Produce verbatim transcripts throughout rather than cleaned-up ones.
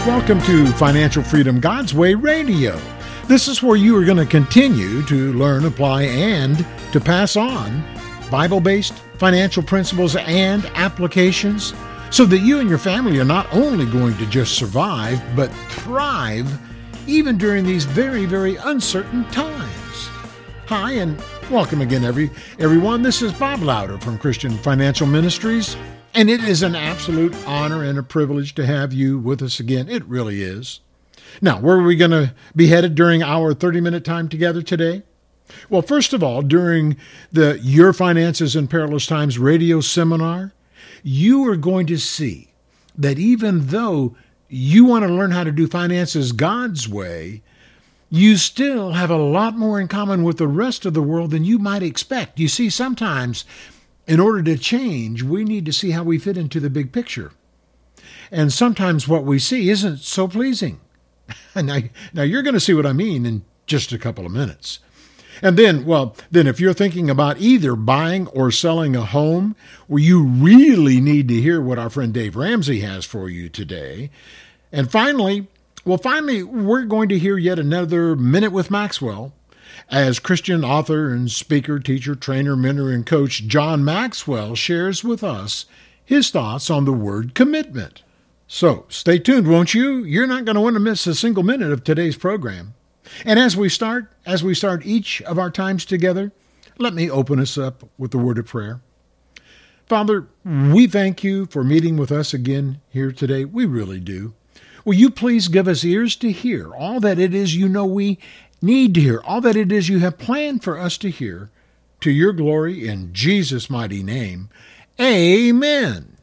Welcome to Financial Freedom God's Way Radio. This is where you are going to continue to learn, apply, and to pass on Bible-based financial principles and applications so that you and your family are not only going to just survive, but thrive even during these very, very uncertain times. Hi, and welcome again, every everyone. This is Bob Lauder from Christian Financial Ministries. And it is an absolute honor and a privilege to have you with us again. It really is. Now, where are we going to be headed during our thirty-minute time together today? Well, first of all, during the Your Finances in Perilous Times radio seminar, you are going to see that even though you want to learn how to do finances God's way, you still have a lot more in common with the rest of the world than you might expect. You see, sometimes in order to change, we need to see how we fit into the big picture. And sometimes what we see isn't so pleasing. now, now you're going to see what I mean in just a couple of minutes. And then, well, then if you're thinking about either buying or selling a home, well, you really need to hear what our friend Dave Ramsey has for you today. And finally, well, finally, we're going to hear yet another Minute with Maxwell, as Christian author and speaker, teacher, trainer, mentor, and coach John Maxwell shares with us his thoughts on the word commitment. So stay tuned, won't you? You're not going to want to miss a single minute of today's program. And as we start, as we start each of our times together, let me open us up with the word of prayer. Father, we thank you for meeting with us again here today. We really do. Will you please give us ears to hear all that it is you know we need to hear, all that it is you have planned for us to hear, to your glory in Jesus' mighty name. Amen.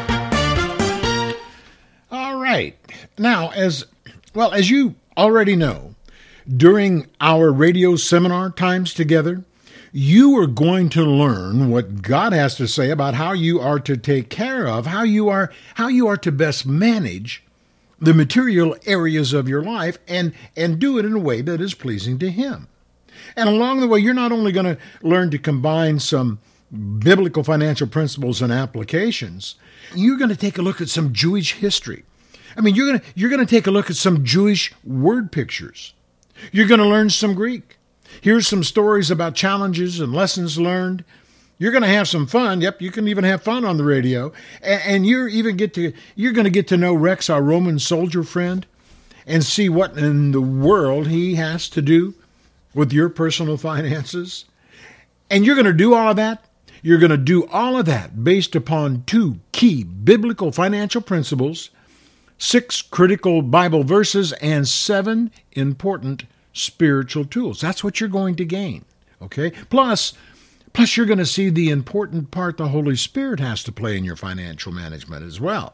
All right. Now, as well as you already know, during our radio seminar times together, you are going to learn what God has to say about how you are to take care of, how you are, how you are to best manage the material areas of your life and, and do it in a way that is pleasing to Him. And along the way, you're not only going to learn to combine some biblical financial principles and applications, you're going to take a look at some Jewish history. I mean, you're going to, you're going to take a look at some Jewish word pictures. You're going to learn some Greek. Here's some stories about challenges and lessons learned. You're going to have some fun. Yep, you can even have fun on the radio. And, and you're even get to you're going to get to know Rex, our Roman soldier friend, and see what in the world he has to do with your personal finances. And you're going to do all of that. You're going to do all of that based upon two key biblical financial principles, six critical Bible verses, and seven important spiritual tools. That's what you're going to gain. Okay? Plus, Plus, you're going to see the important part the Holy Spirit has to play in your financial management as well.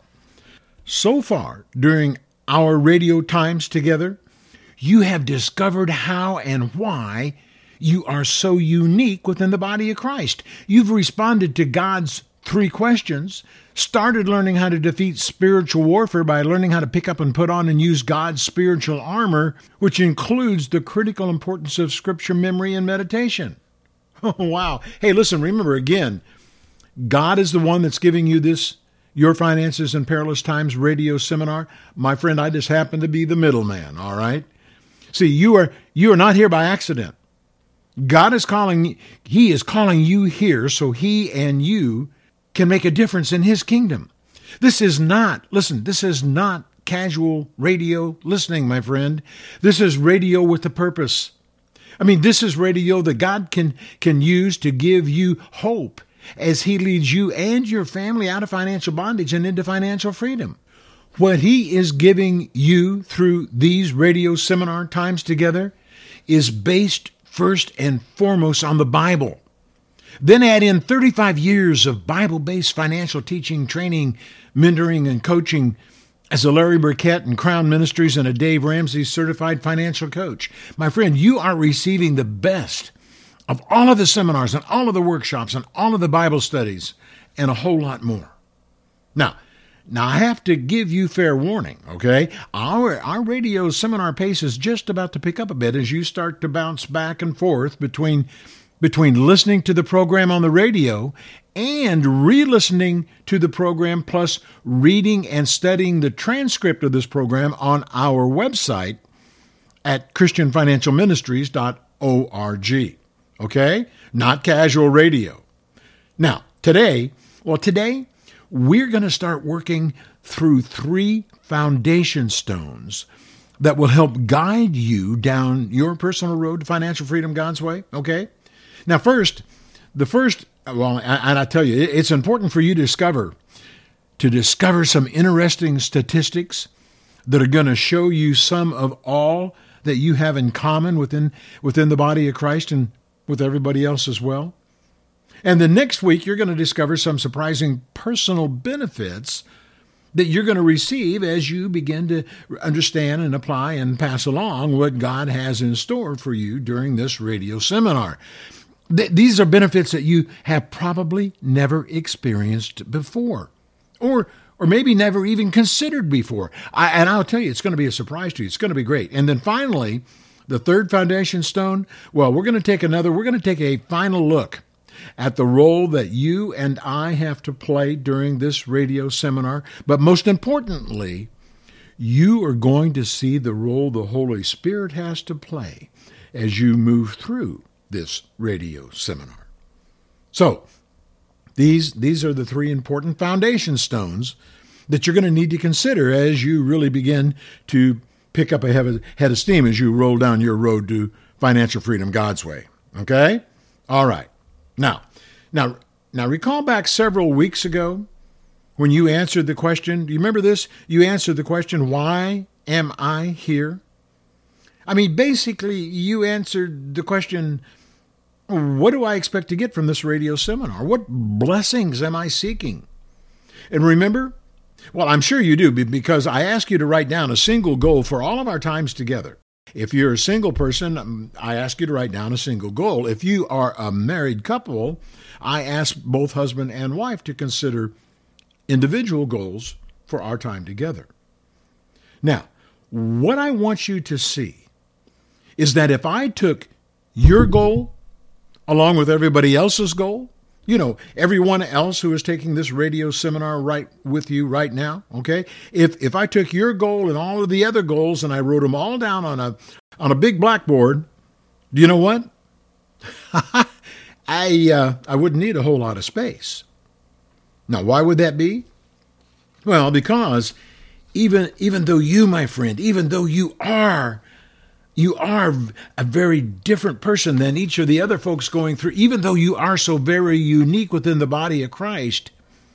So far, during our radio times together, you have discovered how and why you are so unique within the body of Christ. You've responded to God's three questions, started learning how to defeat spiritual warfare by learning how to pick up and put on and use God's spiritual armor, which includes the critical importance of Scripture memory and meditation. Oh, wow. Hey, listen, remember again, God is the one that's giving you this Your Finances in Perilous Times radio seminar. My friend, I just happen to be the middleman, all right? See, you are you are not here by accident. God is calling, He is calling you here so He and you can make a difference in His kingdom. This is not, listen, this is not casual radio listening, my friend. This is radio with a purpose. I mean, this is radio that God can, can use to give you hope as He leads you and your family out of financial bondage and into financial freedom. What He is giving you through these radio seminar times together is based first and foremost on the Bible. Then add in thirty-five years of Bible-based financial teaching, training, mentoring, and coaching as a Larry Burkett and Crown Ministries and a Dave Ramsey certified financial coach. My friend, you are receiving the best of all of the seminars and all of the workshops and all of the Bible studies and a whole lot more. Now, now I have to give you fair warning, okay? Our, our radio seminar pace is just about to pick up a bit as you start to bounce back and forth between between listening to the program on the radio and re-listening to the program, plus reading and studying the transcript of this program on our website at christian financial ministries dot org. Okay? Not casual radio. Now, today, well, today, we're going to start working through three foundation stones that will help guide you down your personal road to financial freedom God's way. Okay? Now, first, the first, well, and I tell you, it's important for you to discover, to discover some interesting statistics that are going to show you some of all that you have in common within within the body of Christ and with everybody else as well. And then next week, you're going to discover some surprising personal benefits that you're going to receive as you begin to understand and apply and pass along what God has in store for you during this radio seminar. Th- these are benefits that you have probably never experienced before, or or maybe never even considered before. I, and I'll tell you, it's going to be a surprise to you. It's going to be great. And then finally, the third foundation stone, well, we're going to take another, we're going to take a final look at the role that you and I have to play during this radio seminar. But most importantly, you are going to see the role the Holy Spirit has to play as you move through this radio seminar. So, these, these are the three important foundation stones that you're going to need to consider as you really begin to pick up a head of steam as you roll down your road to financial freedom God's way. Okay? All right. Now, now, now recall back several weeks ago when you answered the question. Do you remember this? You answered the question, why am I here? I mean, basically, you answered the question, what do I expect to get from this radio seminar? What blessings am I seeking? And remember, well, I'm sure you do, because I ask you to write down a single goal for all of our times together. If you're a single person, I ask you to write down a single goal. If you are a married couple, I ask both husband and wife to consider individual goals for our time together. Now, what I want you to see is that if I took your goal along with everybody else's goal, you know, everyone else who is taking this radio seminar right with you right now, okay? If if I took your goal and all of the other goals and I wrote them all down on a on a big blackboard, do you know what? I uh, I wouldn't need a whole lot of space. Now, why would that be? Well, because even even though you, my friend, even though you are You are a very different person than each of the other folks going through. Even though you are so very unique within the body of Christ,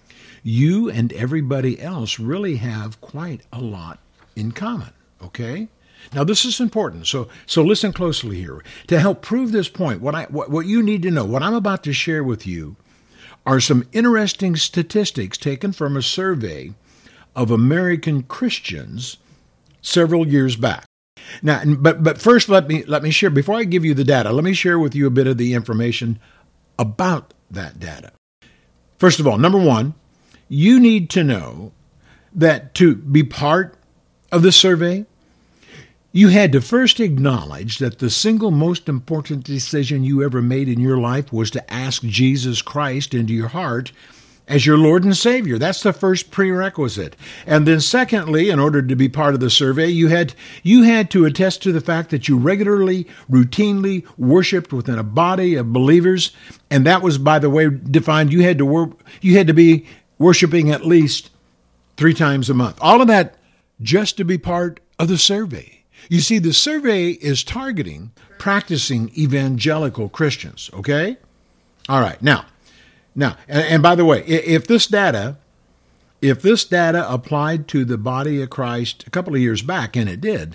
you and everybody else really have quite a lot in common, okay? Now, this is important, so so listen closely here. To help prove this point, what I what, what you need to know, what I'm about to share with you, are some interesting statistics taken from a survey of American Christians several years back. Now, but but first, let me let me share, before I give you the data, let me share with you a bit of the information about that data. First of all, number one, you need to know that to be part of the survey, you had to first acknowledge that the single most important decision you ever made in your life was to ask Jesus Christ into your heart as your Lord and Savior. That's the first prerequisite. And then secondly, in order to be part of the survey, you had you had to attest to the fact that you regularly, routinely worshiped within a body of believers, and that was, by the way, defined. You had to work, you had to be worshiping at least three times a month. All of that just to be part of the survey. You see, the survey is targeting practicing evangelical Christians, okay? All right, now, Now, and, and by the way, if this data, if this data applied to the body of Christ a couple of years back, and it did,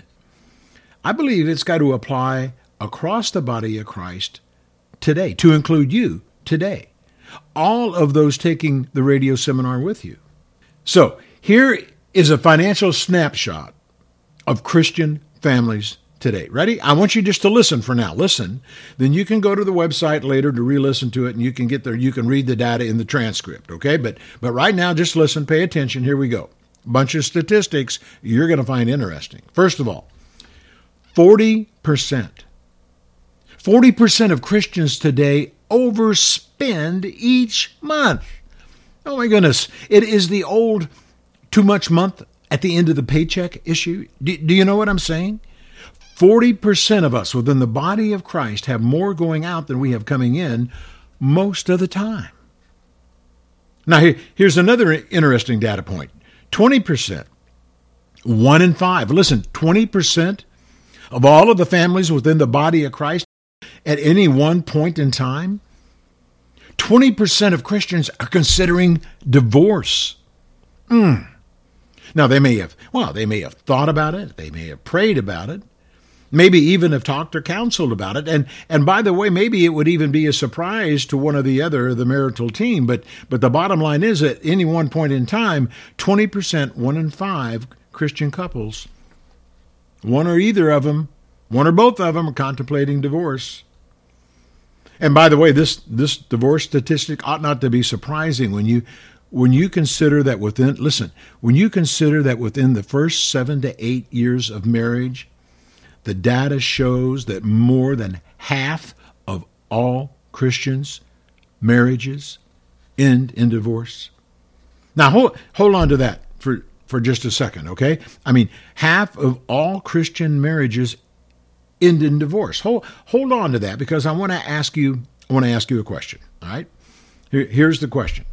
I believe it's got to apply across the body of Christ today, to include you today, all of those taking the radio seminar with you. So here is a financial snapshot of Christian families today. Ready? I want you just to listen for now. Listen. Then you can go to the website later to re-listen to it, and you can get there. You can read the data in the transcript, okay? But but right now, just listen, pay attention. Here we go. Bunch of statistics you're going to find interesting. First of all, forty percent, forty percent of Christians today overspend each month. Oh my goodness. It is the old too much month at the end of the paycheck issue. Do, do you know what I'm saying? forty percent of us within the body of Christ have more going out than we have coming in most of the time. Now, here, here's another interesting data point. twenty percent, one in five, listen, twenty percent of all of the families within the body of Christ at any one point in time, twenty percent of Christians are considering divorce. Mm. Now, they may have, well, they may have thought about it. They may have prayed about it. Maybe even have talked or counseled about it. And and by the way, maybe it would even be a surprise to one or the other of the marital team. But but the bottom line is, at any one point in time, twenty percent, one in five Christian couples, one or either of them, one or both of them are contemplating divorce. And by the way, this this divorce statistic ought not to be surprising when you when you consider that within, listen, when you consider that within the first seven to eight years of marriage, the data shows that more than half of all Christians' marriages end in divorce. Now, hold, hold on to that for, for just a second, okay? I mean, half of all Christian marriages end in divorce. Hold, hold on to that, because I want to ask you, I want to ask you a question, all right? Here, here's the question.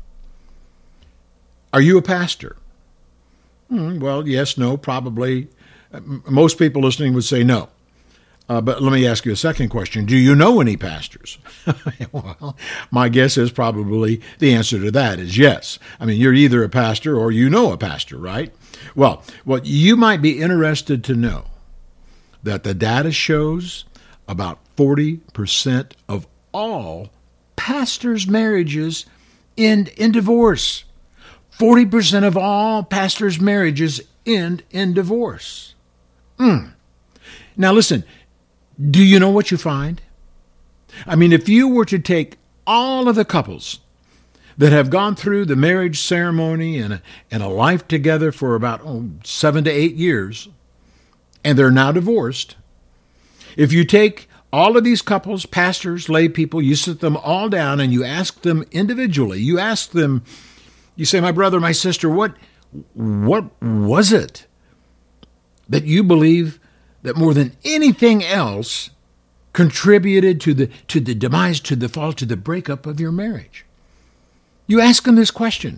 Are you a pastor? Hmm, well, yes, no, probably. Most people listening would say no. Uh, but let me ask you a second question. Do you know any pastors? Well, my guess is probably the answer to that is yes. I mean, you're either a pastor or you know a pastor, right? Well, well, you might be interested to know that the data shows about forty percent of all pastors' marriages end in divorce. forty percent of all pastors' marriages end in divorce. Mm. Now listen, do you know what you find? I mean, if you were to take all of the couples that have gone through the marriage ceremony and a, and a life together for about oh, seven to eight years, and they're now divorced, if you take all of these couples, pastors, lay people, you sit them all down and you ask them individually, you ask them, you say, my brother, my sister, what, what was it that you believe that more than anything else contributed to the to the demise, to the fall, to the breakup of your marriage? You ask them this question.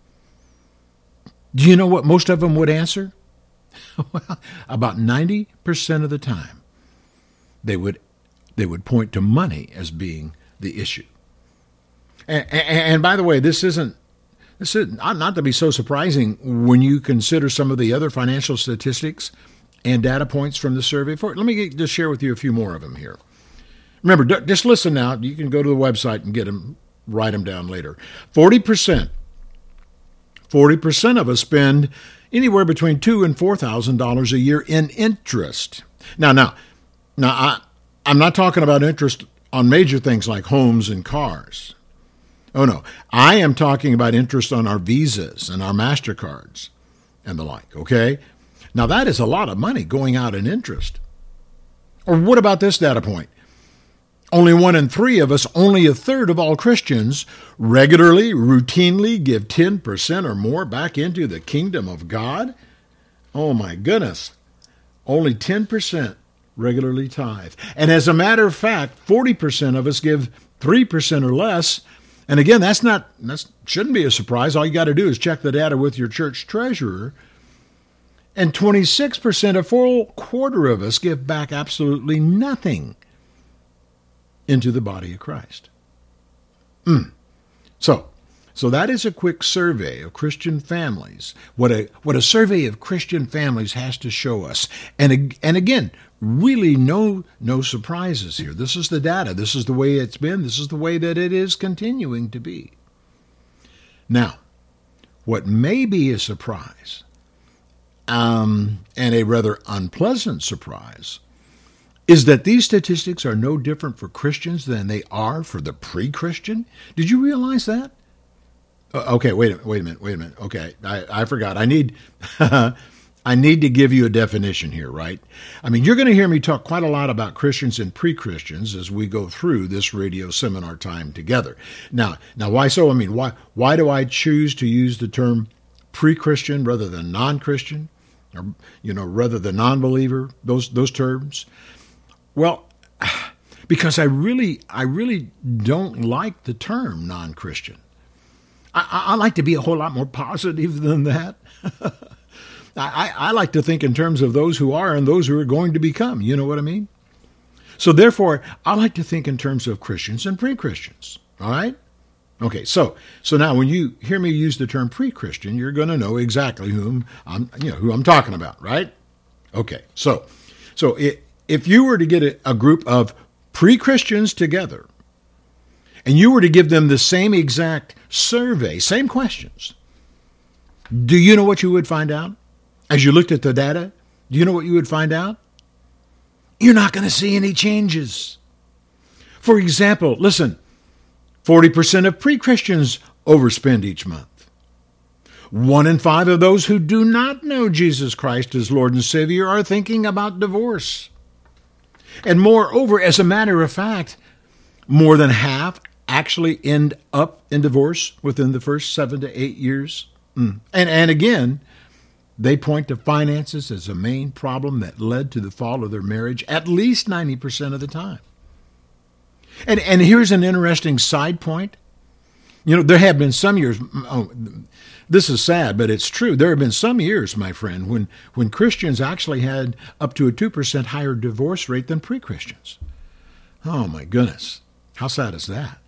Do you know what most of them would answer? Well, about ninety percent of the time, they would they would point to money as being the issue. And, and, and by the way, this isn't This is not, not to be so surprising when you consider some of the other financial statistics and data points from the survey. For, let me get, just share with you a few more of them here. Remember, d- just listen now. You can go to the website and get them, write them down later. forty percent, forty percent of us spend anywhere between two thousand dollars and four thousand dollars a year in interest. Now, now, now, I, I'm not talking about interest on major things like homes and cars. Oh, no. I am talking about interest on our Visas and our MasterCards and the like, okay? Now, that is a lot of money going out in interest. Or what about this data point? Only one in three of us, only a third of all Christians, regularly, routinely give ten percent or more back into the kingdom of God. Oh, my goodness. Only ten percent regularly tithe. And as a matter of fact, forty percent of us give three percent or less. And again, that's not, that shouldn't be a surprise. All you got to do is check the data with your church treasurer. And twenty-six percent, a full quarter of us, give back absolutely nothing into the body of Christ. Mm. So, so that is a quick survey of Christian families. What a what a survey of Christian families has to show us. And and again, really no no surprises here. This is the data. This is the way it's been. This is the way that it is continuing to be. Now, what may be a surprise, um, and a rather unpleasant surprise, is that these statistics are no different for Christians than they are for the pre-Christian. Did you realize that? Uh, okay, wait a minute, wait a minute, wait a minute. Okay, I, I forgot. I need, I I need to give you a definition here, right? I mean, you're going to hear me talk quite a lot about Christians and pre-Christians as we go through this radio seminar time together. Now, now, why so? I mean, why why do I choose to use the term pre-Christian rather than non-Christian, or you know, rather than non-believer? Those those terms. Well, because I really I really don't like the term non-Christian. I, I like to be a whole lot more positive than that. I, I like to think in terms of those who are and those who are going to become. You know what I mean? So therefore, I like to think in terms of Christians and pre-Christians. All right? Okay, so so now when you hear me use the term pre-Christian, you're going to know exactly whom I'm you know who I'm talking about, right? Okay, so so it, if you were to get a, a group of pre-Christians together, and you were to give them the same exact survey, same questions, do you know what you would find out? As you looked at the data, do you know what you would find out? You're not going to see any changes. For example, listen, forty percent of pre-Christians overspend each month. One in five of those who do not know Jesus Christ as Lord and Savior are thinking about divorce. And moreover, as a matter of fact, more than half actually end up in divorce within the first seven to eight years. Mm. And, and again, they point to finances as a main problem that led to the fall of their marriage at least ninety percent of the time. And and here's an interesting side point. You know, there have been some years, oh, this is sad, but it's true. There have been some years, my friend, when, when Christians actually had up to a two percent higher divorce rate than pre-Christians. Oh, my goodness. How sad is that?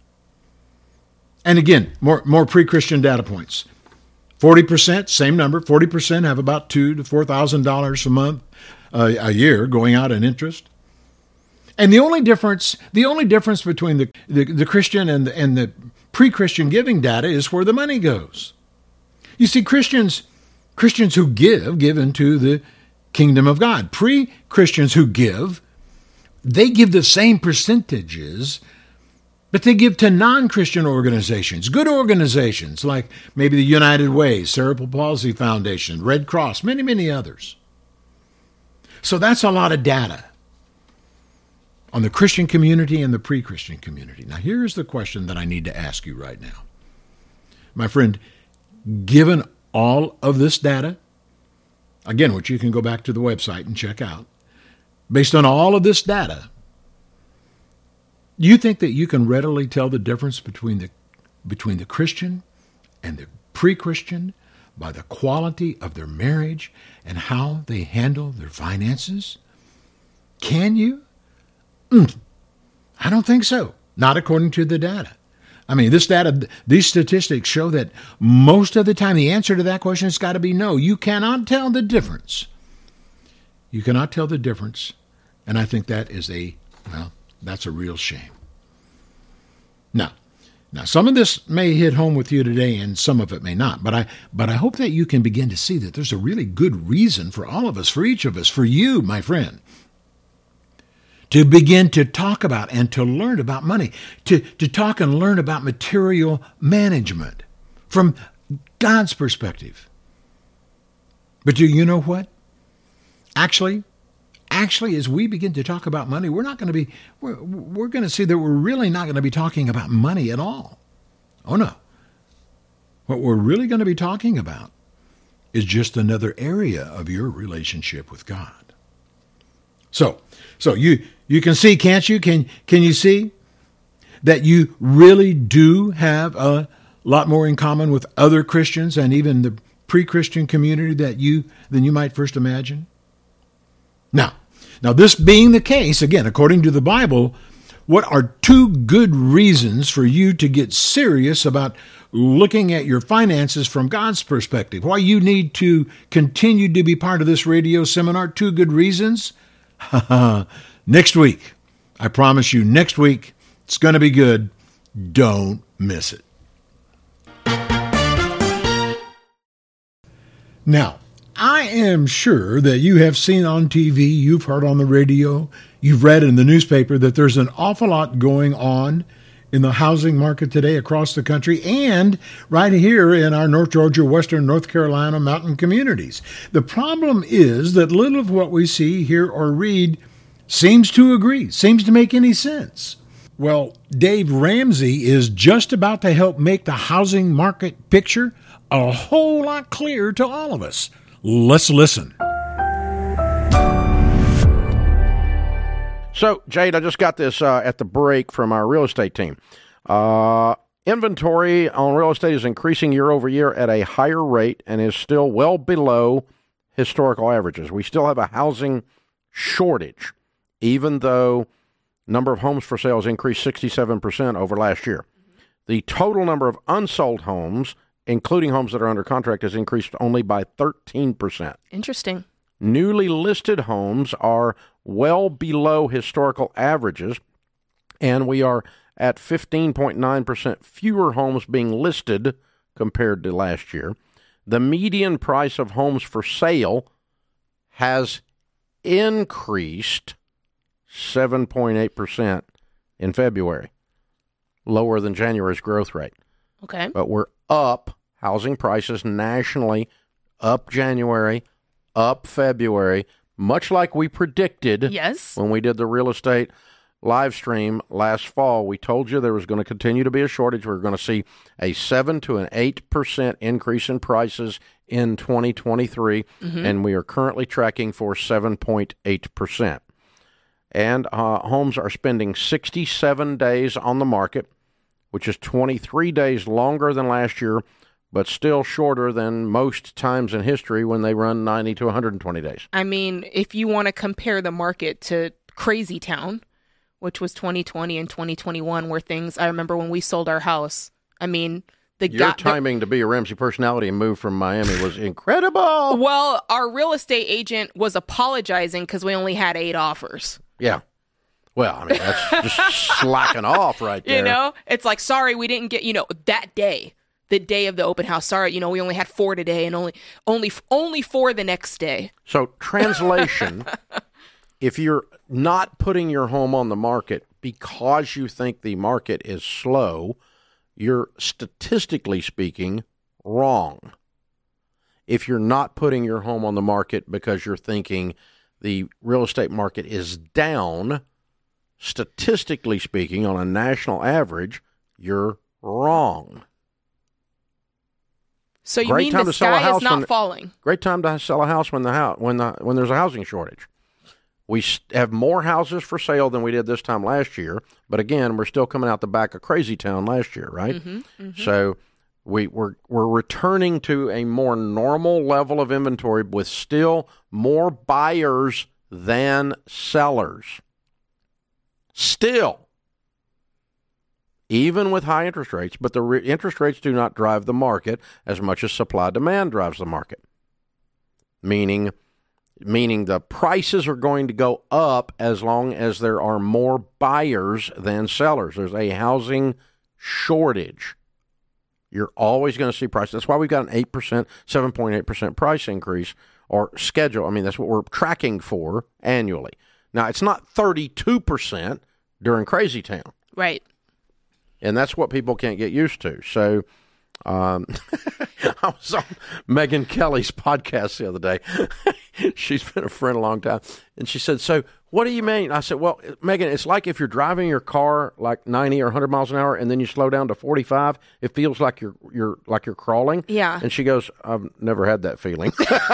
And again, more, more pre-Christian data points. forty percent, same number, forty percent have about two thousand to four thousand dollars a month, uh, a year going out in interest. And the only difference, the only difference between the, the, the Christian and the, and the pre-Christian giving data is where the money goes. You see, Christians, Christians who give, give into the kingdom of God. Pre-Christians who give, they give the same percentages, but they give to non-Christian organizations, good organizations like maybe the United Way, Cerebral Palsy Foundation, Red Cross, many, many others. So that's a lot of data on the Christian community and the pre-Christian community. Now, here's the question that I need to ask you right now. My friend, given all of this data, again, which you can go back to the website and check out, based on all of this data, you think that you can readily tell the difference between the between the Christian and the pre-Christian by the quality of their marriage and how they handle their finances? Can you? Mm, I don't think so. Not according to the data. I mean, this data, these statistics show that most of the time the answer to that question has got to be no. You cannot tell the difference. You cannot tell the difference. And I think that is a, well, that's a real shame. Now, now some of this may hit home with you today and some of it may not, but I but I hope that you can begin to see that there's a really good reason for all of us, for each of us, for you, my friend, to begin to talk about and to learn about money, to, to talk and learn about material management from God's perspective. But do you know what? Actually, Actually, as we begin to talk about money, we're not going to be, we're, we're going to see that we're really not going to be talking about money at all. Oh, no. What we're really going to be talking about is just another area of your relationship with God. So, so you, you can see, can't you? Can, can you see that you really do have a lot more in common with other Christians and even the pre-Christian community that you, than you might first imagine? Now, now, this being the case, again, according to the Bible, what are two good reasons for you to get serious about looking at your finances from God's perspective? Why you need to continue to be part of this radio seminar? Two good reasons? Next week. I promise you, next week, it's going to be good. Don't miss it. Now, I am sure that you have seen on T V, you've heard on the radio, you've read in the newspaper that there's an awful lot going on in the housing market today across the country and right here in our North Georgia, Western North Carolina mountain communities. The problem is that little of what we see, hear, or read seems to agree, seems to make any sense. Well, Dave Ramsey is just about to help make the housing market picture a whole lot clearer to all of us. Let's listen. So, Jade, I just got this uh, at the break from our real estate team. Uh, inventory on real estate is increasing year over year at a higher rate and is still well below historical averages. We still have a housing shortage, even though number of homes for sale has increased sixty-seven percent over last year. The total number of unsold homes, including homes that are under contract, has increased only by thirteen percent. Interesting. Newly listed homes are well below historical averages, and we are at fifteen point nine percent fewer homes being listed compared to last year. The median price of homes for sale has increased seven point eight percent in February, lower than January's growth rate. Okay. But we're up, housing prices nationally, up January, up February, much like we predicted. Yes. When we did the real estate live stream last fall. We told you there was going to continue to be a shortage. We were going to see a seven to an eight percent increase in prices in twenty twenty-three, mm-hmm. and we are currently tracking for seven point eight percent. And uh, homes are spending sixty-seven days on the market, which is twenty-three days longer than last year, but still shorter than most times in history when they run ninety to one hundred twenty days. I mean, if you want to compare the market to Crazy Town, which was twenty twenty and twenty twenty-one, where things, I remember when we sold our house, I mean, the Your guy, timing the, to be a Ramsey personality and move from Miami was incredible. Well, our real estate agent was apologizing because we only had eight offers. Yeah. Well, I mean, that's just slacking off right there. You know, it's like, sorry, we didn't get, you know, that day, the day of the open house. Sorry, you know, we only had four today and only, only, only four the next day. So translation, if you're not putting your home on the market because you think the market is slow, you're statistically speaking wrong. If you're not putting your home on the market because you're thinking the real estate market is down, statistically speaking, on a national average, you're wrong. So you great mean time the to sell a sky house is not when, falling? Great time to sell a house when the house when the when there's a housing shortage. We have more houses for sale than we did this time last year, but again, we're still coming out the back of Crazy Town last year, right? Mm-hmm, mm-hmm. So we, we're we're returning to a more normal level of inventory with still more buyers than sellers. Still, even with high interest rates, but the re- interest rates do not drive the market as much as supply-demand drives the market, meaning... meaning the prices are going to go up as long as there are more buyers than sellers. There's a housing shortage. You're always going to see prices. That's why we've got an eight percent, seven point eight percent price increase or schedule. I mean, that's what we're tracking for annually. Now, it's not thirty-two percent during Crazy Town. Right. And that's what people can't get used to. So... Um, I was on Megyn Kelly's podcast the other day. She's been a friend a long time. And she said, so what do you mean? I said, well, Megyn, it's like if you're driving your car like ninety or one hundred miles an hour and then you slow down to forty-five, it feels like you're you're like you're crawling. Yeah. And she goes, I've never had that feeling.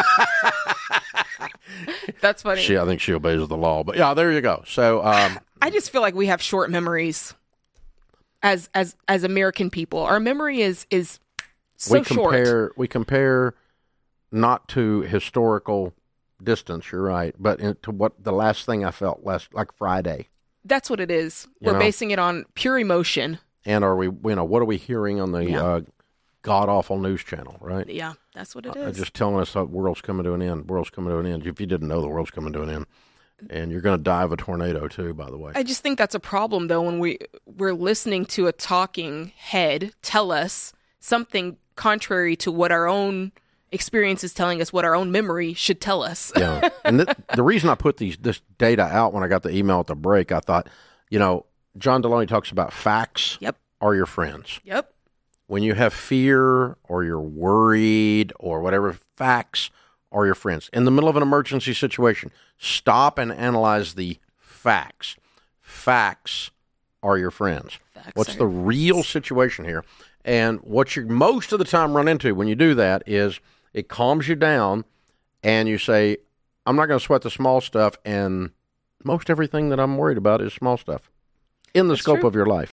That's funny. She, I think she obeys the law. But yeah, there you go. So um, I just feel like we have short memories. As as as American people, our memory is is so we compare, short. We compare not to historical distance. You're right, but in, to what the last thing I felt last, like Friday. That's what it is. You We're know? basing it on pure emotion. And are we? You know, what are we hearing on the Yeah. uh, god awful news channel? Right? Yeah, that's what it Uh, is. just telling us the world's coming to an end. World's coming to an end. If you didn't know, the world's coming to an end. And you're going to die of a tornado, too, by the way. I just think that's a problem, though, when we, we're listening to a talking head tell us something contrary to what our own experience is telling us, what our own memory should tell us. Yeah. And th- the reason I put these this data out when I got the email at the break, I thought, you know, John Deloney talks about facts Yep. are your friends. Yep. When you have fear or you're worried or whatever, facts are your friends. In the middle of an emergency situation, stop and analyze the facts. Facts are your friends. Facts What's are the your real situation here? And what you most of the time run into when you do that is it calms you down and you say, I'm not going to sweat the small stuff, and most everything that I'm worried about is small stuff in the That's scope true. of your life.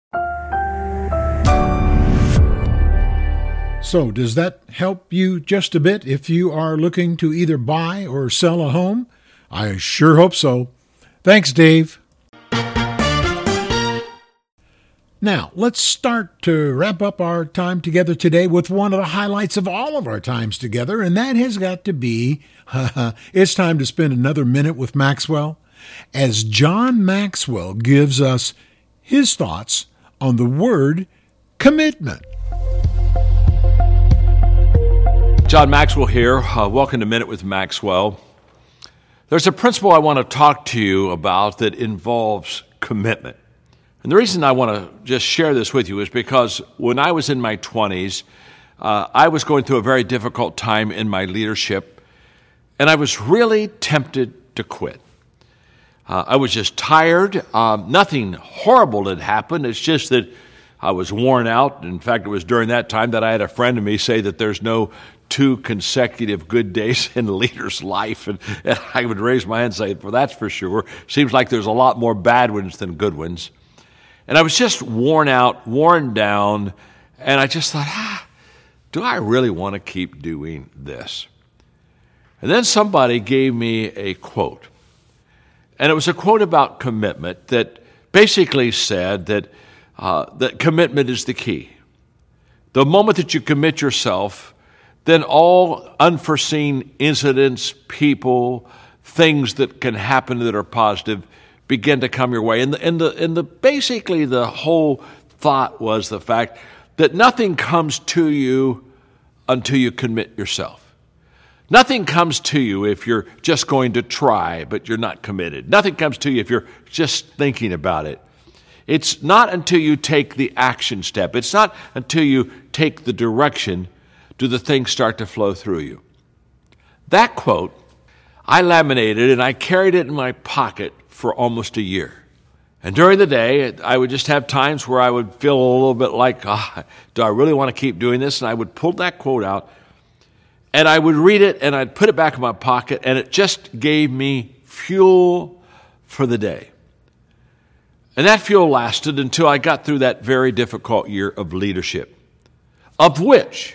So does that help you just a bit if you are looking to either buy or sell a home? I sure hope so. Thanks, Dave. Now, let's start to wrap up our time together today with one of the highlights of all of our times together, and that has got to be, it's time to spend another minute with Maxwell, as John Maxwell gives us his thoughts on the word commitment. John Maxwell here. Uh, welcome to Minute with Maxwell. There's a principle I want to talk to you about that involves commitment. And the reason I want to just share this with you is because when I was in my twenties, uh, I was going through a very difficult time in my leadership, and I was really tempted to quit. Uh, I was just tired. Um, nothing horrible had happened. It's just that I was worn out. In fact, it was during that time that I had a friend of me say that there's no two consecutive good days in a leader's life. And, and I would raise my hand and say, well, that's for sure. Seems like there's a lot more bad ones than good ones. And I was just worn out, worn down, and I just thought, ah, do I really want to keep doing this? And then somebody gave me a quote. And it was a quote about commitment that basically said that, uh, that commitment is the key. The moment that you commit yourself, then all unforeseen incidents, people, things that can happen that are positive begin to come your way. And the, and the, and the basically the whole thought was the fact that nothing comes to you until you commit yourself. Nothing comes to you if you're just going to try, but you're not committed. Nothing comes to you if you're just thinking about it. It's not until you take the action step. It's not until you take the direction do the things start to flow through you. That quote, I laminated and I carried it in my pocket for almost a year. And during the day, I would just have times where I would feel a little bit like, ah, do I really want to keep doing this? And I would pull that quote out, and I would read it, and I'd put it back in my pocket, and it just gave me fuel for the day. And that fuel lasted until I got through that very difficult year of leadership, of which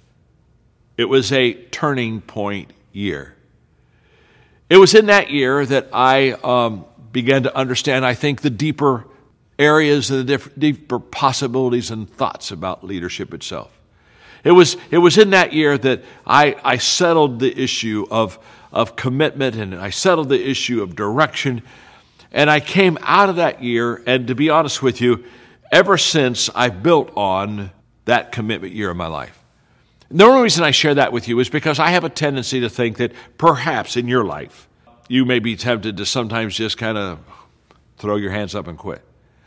it was a turning point year. It was in that year that I um, began to understand, I think, the deeper areas and the diff- deeper possibilities and thoughts about leadership itself. It was it was in that year that I, I settled the issue of, of commitment, and I settled the issue of direction. And I came out of that year, and to be honest with you, ever since I've built on that commitment year of my life. The only reason I share that with you is because I have a tendency to think that perhaps in your life, you may be tempted to sometimes just kind of throw your hands up and quit.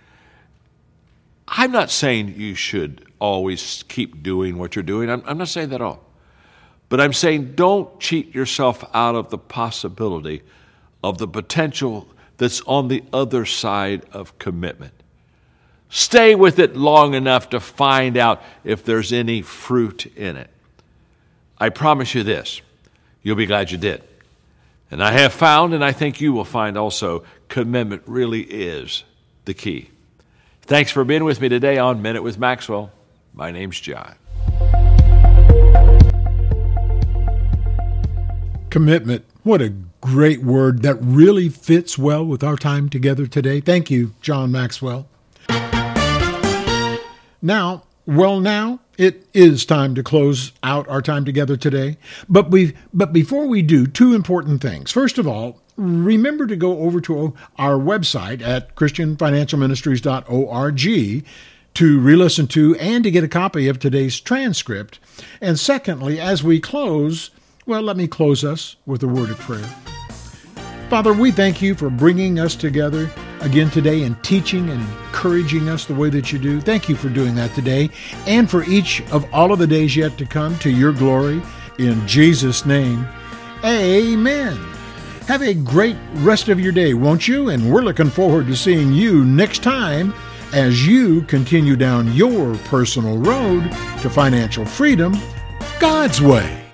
I'm not saying you should always keep doing what you're doing. I'm, I'm not saying that at all. But I'm saying don't cheat yourself out of the possibility of the potential that's on the other side of commitment. Stay with it long enough to find out if there's any fruit in it. I promise you this, you'll be glad you did. And I have found, and I think you will find also, commitment really is the key. Thanks for being with me today on Minute with Maxwell. My name's John. Commitment. What a great word that really fits well with our time together today. Thank you, John Maxwell. Now, well now, it is time to close out our time together today. But we, but before we do, two important things. First of all, remember to go over to our website at christian financial ministries dot org to re-listen to and to get a copy of today's transcript. And secondly, as we close, well, let me close us with a word of prayer. Father, we thank you for bringing us together again today and teaching and encouraging us the way that you do. Thank you for doing that today and for each of all of the days yet to come, to your glory. In Jesus' name, amen. Have a great rest of your day, won't you? And we're looking forward to seeing you next time as you continue down your personal road to financial freedom God's way.